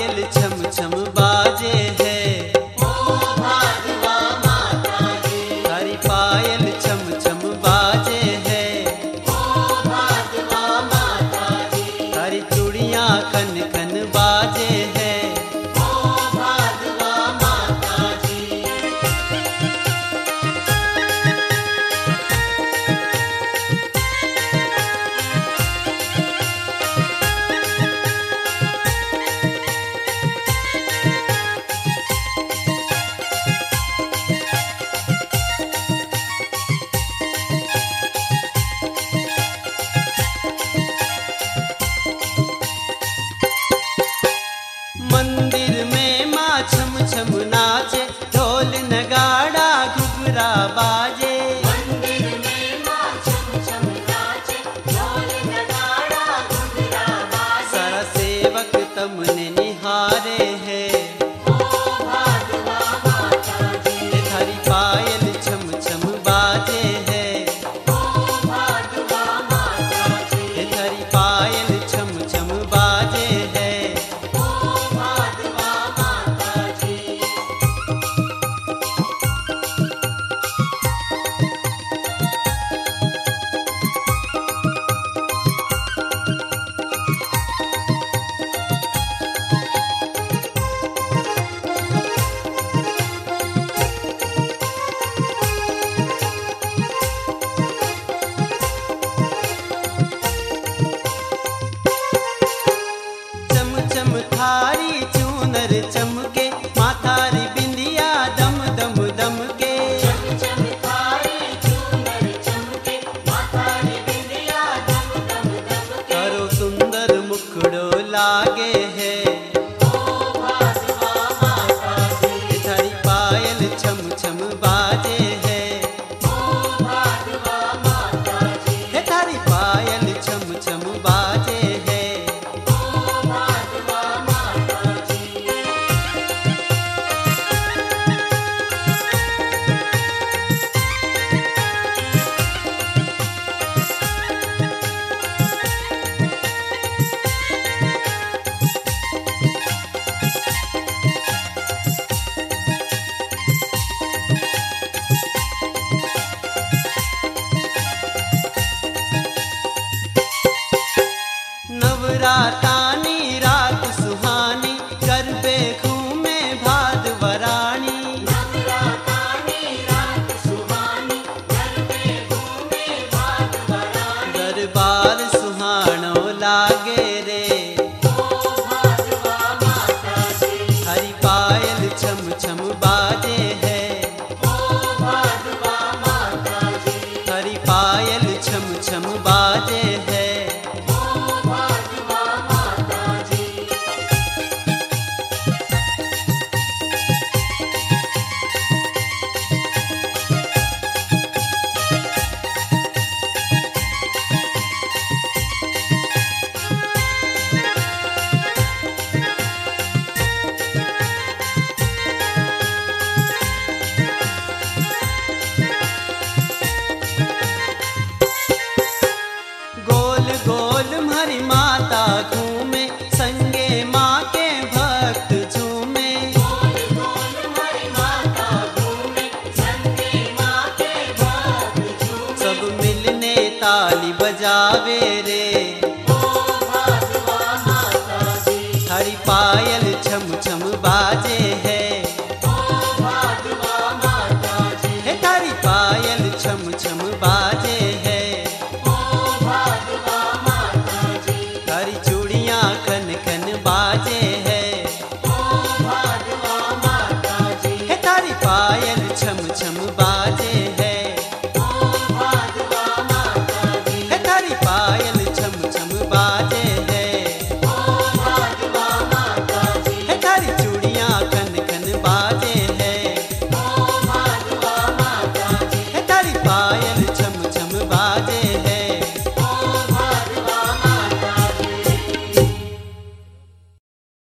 पायल छम छम बाजे है। हरी पायल छम छम बाजे है। हरी चूड़ियाँ खन खन बाजे है। मंदिर में माँ छम छम नाचे, ढोल नगाड़ा घुघरा बाजे। मंदिर में माँ छम छम नाचे, ढोल नगाड़ा घुघरा बाजे। सारा सेवक तमने निहारे है। ओ भादवा माता जी, हरी पायल छम छम बाजे है। ओ भादवा माता जी, हरी पायल छम छम बाजे है। ओ भादवा माता जी। चम चम थारी चूनर चमके, माथारी बिंदिया दम दम दम के। चम चम थारी चूनर चमके, माथारी बिंदिया दम दम दम के। करो सुंदर मुखड़ो लागे है। ओ भादवा माता जी, थारी पायल छम छम बाजे है। ओ भादवा माता जी, थारी पायल छम छम बाजे है। ओ भादवा माता जी। नवरातानी रात सुहानी, गरबे घूमे भादवरानी। नवरातानी रात सुहानी, गरबे घूमे भादवरानी। दरबार सुहानो लागे रे। ओ भादवा माता जी, हरी पायल छम छम बाजे है। ओ भादवा माता जी, हरी पायल छम छम बाजे है। ओ भादवा माता जी। गोल गोल हरी माता घूमे, संगे माँ के भक्त झूमे। गोल गोल हरी माता घूमे, संगे माँ के भक्त झूमे। सब मिलने ताली बजावे रे। ओ भादवा माता जी, हरी पायल छम छम बाजे है। ओ भादवा माता जी, थारी पायल छम छम बाजे है। ओ भादवा माता जी, हरी चूड़ियाँ खन खन बाजे है। ओ भादवा माता जी, थारी पायल छम छम बाजे है। ओ भादवा माता जी, थारी पायल छम छम बाजे है। ओ भादवा माता जी, थारी चूड़ियाँ खन खन बाजे है। ओ भादवा माता जी, थारी पायल छम छम बाजे